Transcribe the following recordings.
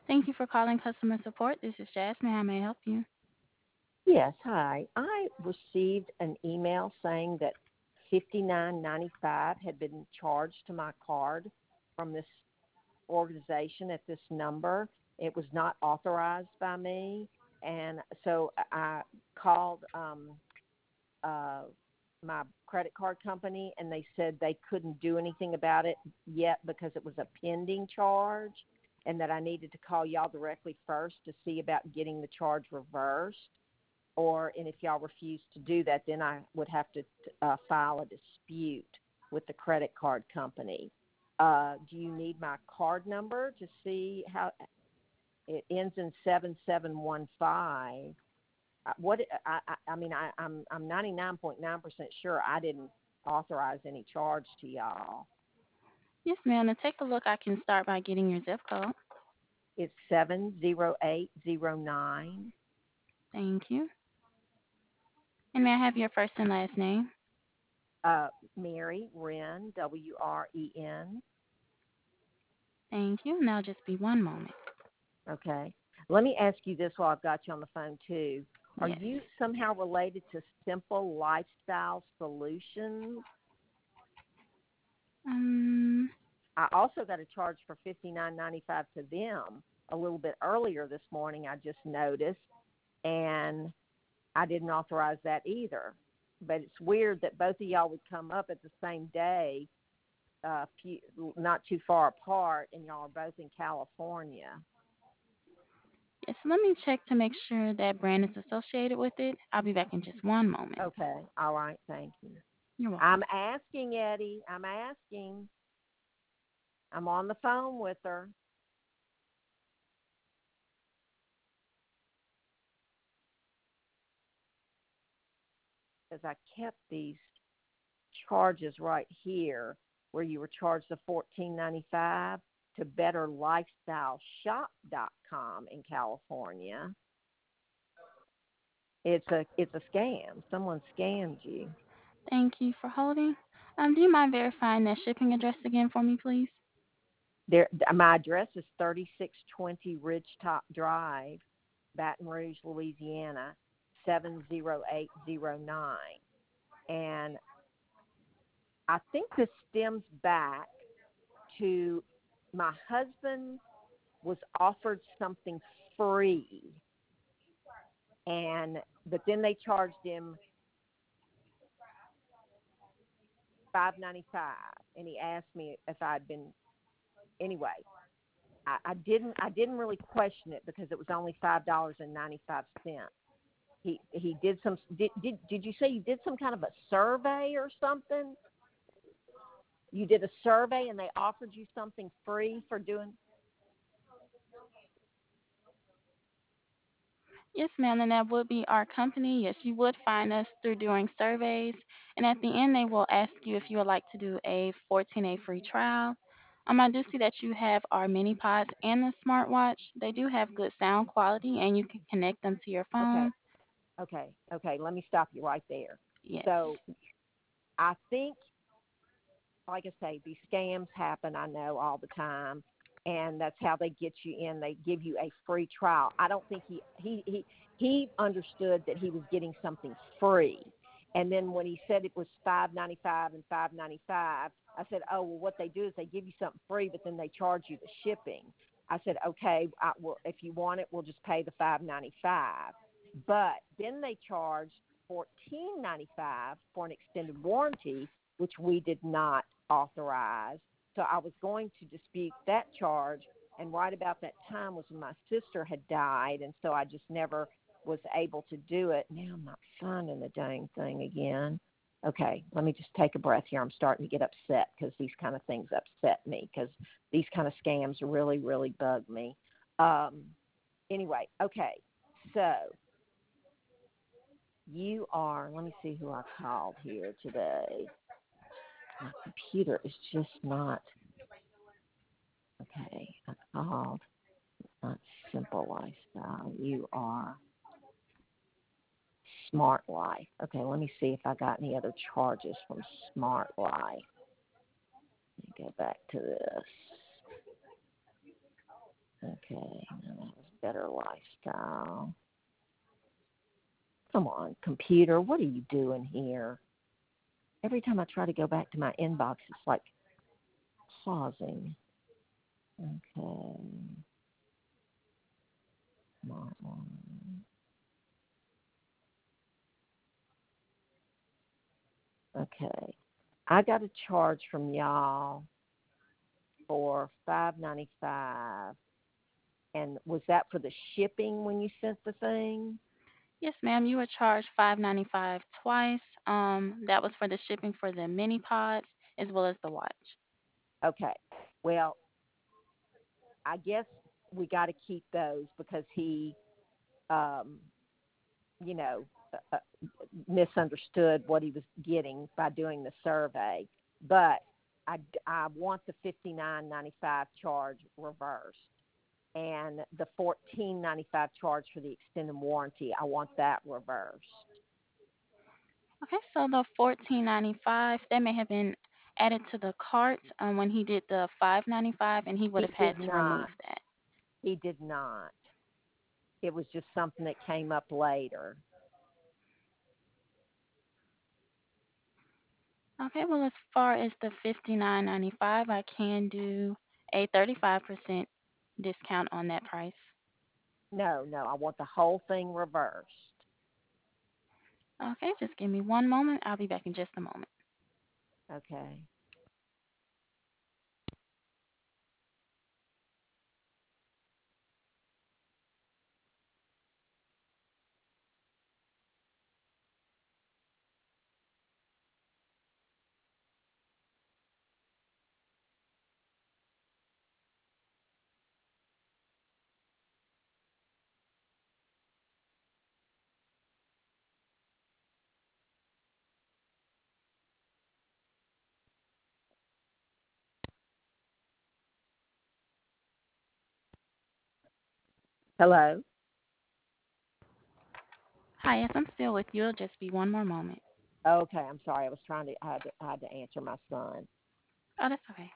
Thank you for calling customer support. This is Jasmine. How may I help you? Yes, hi. I received an email saying that 59.95 had been charged to my card from this organization at this number. It was not authorized by me, and so I called uh, my credit card company, and they said they couldn't do anything about it yet because it was a pending charge, and that I needed to call y'all directly first to see about getting the charge reversed, and if y'all refuse to do that, then I would have to file a dispute with the credit card company. Do you need my card number to see how it ends in 7715? I'm 99.9% sure I didn't authorize any charge to y'all. Yes, ma'am. To take a look, I can start by getting your zip code. It's 70809. Thank you. And may I have your first and last name? Mary Wren, Wren. Thank you. Now just be one moment. Okay. Let me ask you this while I've got you on the phone, too. Are Yes. you somehow related to Simple Lifestyle Solutions? Um. I also got a charge for $59.95 to them a little bit earlier this morning, I just noticed, and I didn't authorize that either. But it's weird that both of y'all would come up at the same day, not too far apart, and y'all are both in California. Yes. Let me check to make sure that brand is associated with it. I'll be back in just one moment. Okay. All right. Thank you. You're welcome. I'm asking, Eddie. I'm asking. I'm on the phone with her. Because I kept these charges right here where you were charged the $14.95 to betterlifestyleshop.com in California. It's a scam. Someone scammed you. Thank you for holding. Do you mind verifying that shipping address again for me, please? My address is 3620 Ridgetop Drive, Baton Rouge, Louisiana, 70809. And I think this stems back to my husband was offered something free, and but then they charged him $5.95, and he asked me if I'd been anyway. I didn't really question it because it was only $5.95. He did some did you say you did some kind of a survey or something? You did a survey and they offered you something free for doing. Yes, ma'am, and that would be our company. Yes, you would find us through doing surveys, and at the end, they will ask you if you would like to do a 14-day free trial. I do see that you have our mini pods and the smartwatch. They do have good sound quality, and you can connect them to your Okay, phone. okay. Let me stop you right there. Yes, So I think, like I say, these scams happen. I know all the time, and that's how they get you in. They give you a free trial. I don't think he understood that he was getting something free, and then when he said it was $5.95 and $5.95, I said, oh well, what they do is they give you something free, but then they charge you the shipping. I said, okay, if you want it, we'll just pay the $5.95. But then they charged $14.95 for an extended warranty, which we did not authorize. So I was going to dispute that charge. And right about that time was when my sister had died. And so I just never was able to do it. Now I'm not finding the dang thing again. Okay, let me just take a breath here. I'm starting to get upset because these kind of things upset me because these kind of scams really, really bug me. Um, anyway, okay, so you are, let me see who I called here today. My computer is just not, okay, I called, not Simple Lifestyle. You are Smart Life. Okay, let me see if I got any other charges from Smart Life. Let me go back to this. Okay, now that was Better Lifestyle. Come on, computer, what are you doing here? Every time I try to go back to my inbox, it's like pausing. Okay, come on. Okay, I got a charge from y'all for $5.95, and was that for the shipping when you sent the thing? Yes, ma'am. You were charged $5.95 twice. That was for the shipping for the mini pods as well as the watch. Okay, well, I guess we got to keep those because he, um, you know, uh, misunderstood what he was getting by doing the survey. But I want the $59.95 charge reversed, and the $14.95 charge for the extended warranty. I want that reversed. Okay, so the 14.95 that may have been added to the cart when he did the 5.95, and he would He have had did to remove not. that. He did not. It was just something that came up later. Okay, well, as far as the 59.95, I can do a 35% discount on that price. No, no, I want the whole thing reversed. Okay, just give me one moment. I'll be back in just a moment. Okay. Hello. Hi, yes, I'm still with you. It'll just be one more moment. Okay, I'm sorry. I was trying to. I had to answer my son. Oh, that's okay.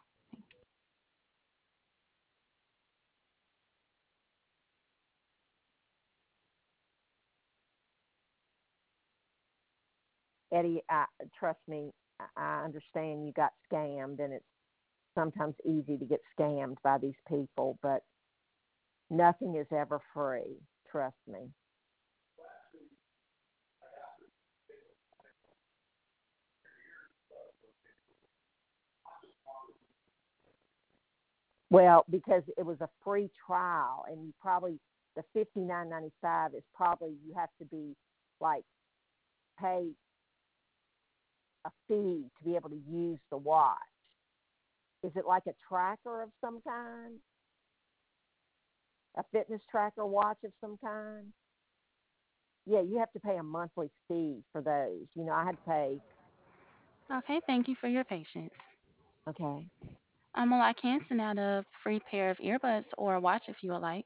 Eddie, trust me. I understand you got scammed, and it's sometimes easy to get scammed by these people, but nothing is ever free. Trust me. Well, because it was a free trial, and you probably the $59.95 is probably you have to be like pay a fee to be able to use the watch. Is it like a tracker of some kind? A fitness tracker watch of some kind? Yeah, you have to pay a monthly fee for those. I had to pay. Okay, thank you for your patience. Okay. Well, I can send out a free pair of earbuds or a watch if you would like.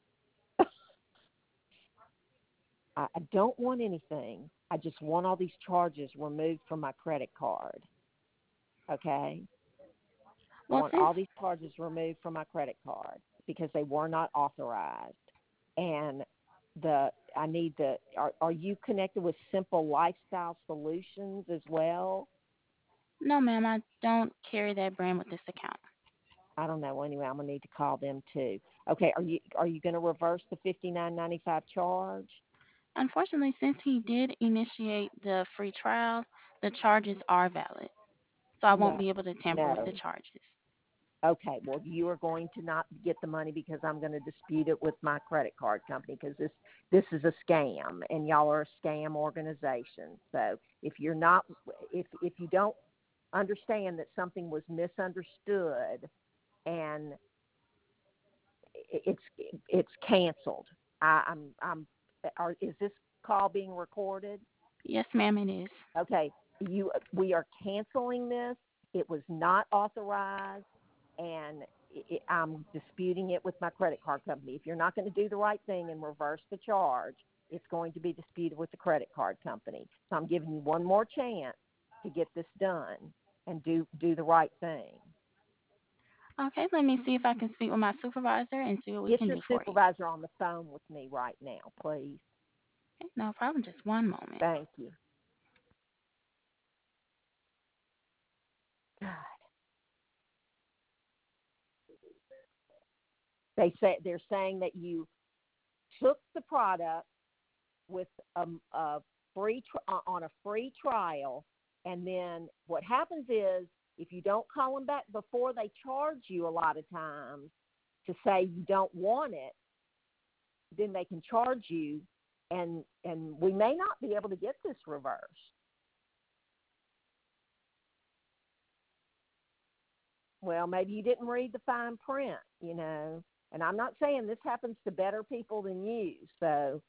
I don't want anything. I just want all these charges removed from my credit card. Okay. I Well, want since all these charges removed from my credit card because they were not authorized. And I need the are you connected with Simple Lifestyle Solutions as well? no, ma'am, I don't carry that brand with this account. I don't know. Anyway, I'm gonna need to call them too. Okay, are you gonna reverse the $59.95 charge? Unfortunately, since he did initiate the free trial, the charges are valid. So I won't No, be able to tamper with the no. charges. Okay, well, you are going to not get the money because I'm going to dispute it with my credit card company because this is a scam and y'all are a scam organization. So if you're not, if you don't understand that something was misunderstood and it's it's canceled, is this call being recorded? Yes, ma'am, it is. Okay, we are canceling this. It was not authorized, and I'm disputing it with my credit card company. If you're not going to do the right thing and reverse the charge, it's going to be disputed with the credit card company. So I'm giving you one more chance to get this done and do the right thing. Okay, let me see if I can speak with my supervisor and see what we Get can your do for you. supervisor on the phone with me right now, please. Okay, no problem. Just one moment. Thank you. God. They're saying that you took the product with a on a free trial, and then what happens is if you don't call them back before, they charge you a lot of times to say you don't want it. Then they can charge you, and we may not be able to get this reversed. Well, maybe you didn't read the fine print, And I'm not saying this happens to better people than you. So,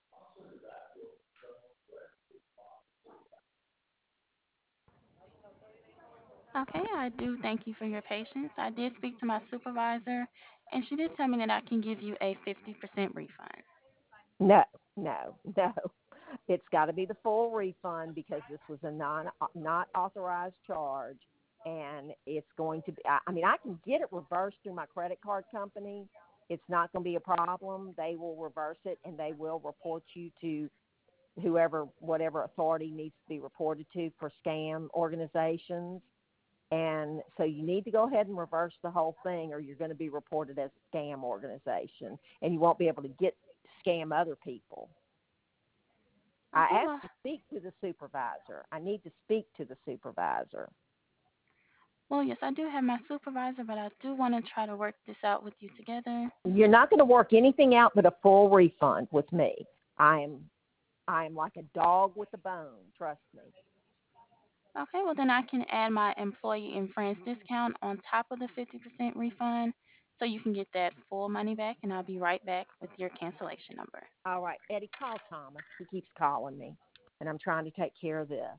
Okay, I do thank you for your patience. I did speak to my supervisor, and she did tell me that I can give you a 50% refund. no, no, no. It's got to be the full refund because this was a not authorized charge, and it's going to be. I mean, I can get it reversed through my credit card company. It's not going to be a problem. They will reverse it, and they will report you to whoever, whatever authority needs to be reported to for scam organizations. And so you need to go ahead and reverse the whole thing, or you're going to be reported as a scam organization, and you won't be able to scam other people. I Okay, asked to speak to the supervisor. I need to speak to the supervisor. yes, I do have my supervisor, but I do want to try to work this out with you together. You're not going to work anything out but a full refund with me. I am like a dog with a bone. Trust me. Okay, well then I can add my employee and friends discount on top of the 50% refund so you can get that full money back, and I'll be right back with your cancellation number. All right, Eddie, call Thomas. He keeps calling me, and I'm trying to take care of this.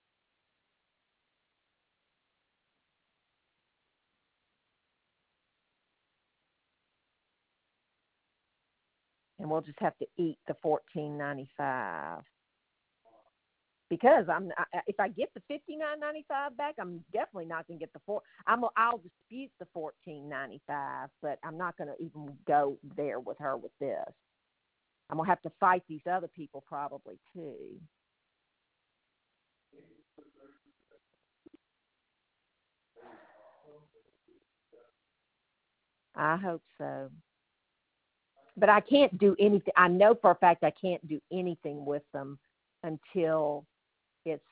And we'll just have to eat the $14.95 because if I get the $59.95 back, I'm definitely not going to get the I'll dispute the $14.95, but I'm not going to even go there with her with this. I'm going to have to fight these other people probably too. I hope so. But I can't do anything. I know for a fact I can't do anything with them until it's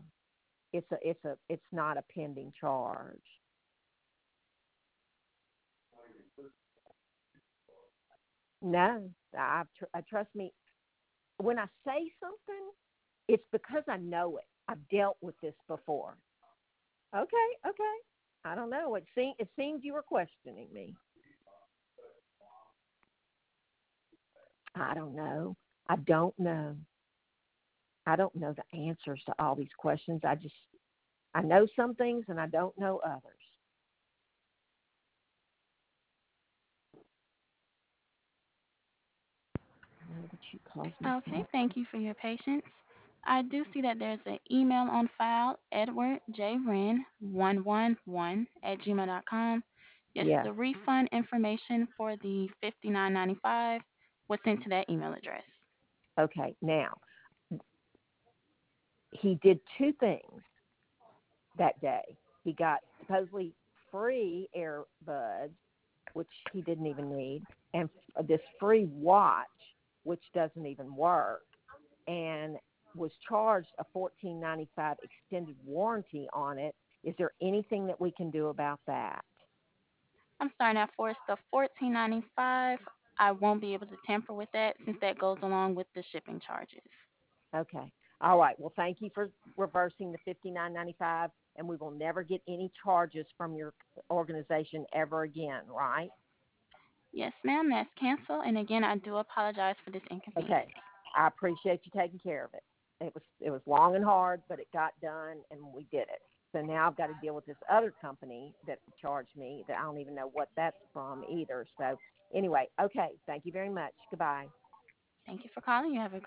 not a pending charge. No, trust me. When I say something, it's because I know it. I've dealt with this before. Okay. I don't know. It seems you were questioning me. I don't know. I don't know. I don't know the answers to all these questions. I know some things and I don't know others. I know that you caused me so Okay, much. thank you for your patience. I do see that there's an email on file, edwardjwren111 at gmail.com. Yes, Yes. the refund information for the 59.95 was sent to that email address. Okay. Now, he did two things that day. He got supposedly free earbuds, which he didn't even need, and this free watch, which doesn't even work, and was charged a $14.95 extended warranty on it. Is there anything that we can do about that? I'm sorry now for the 14.95. I won't be able to tamper with that since that goes along with the shipping charges. Okay. All right. Well, thank you for reversing the $59.95, and we will never get any charges from your organization ever again, right? Yes, ma'am, that's canceled. And again, I do apologize for this Okay. inconvenience. I appreciate you taking care of it. It was long and hard, but it got done, and we did it. So now I've got to deal with this other company that charged me that I don't even know what that's from either. So anyway, okay. Thank you very much. Goodbye. Thank you for calling. You have a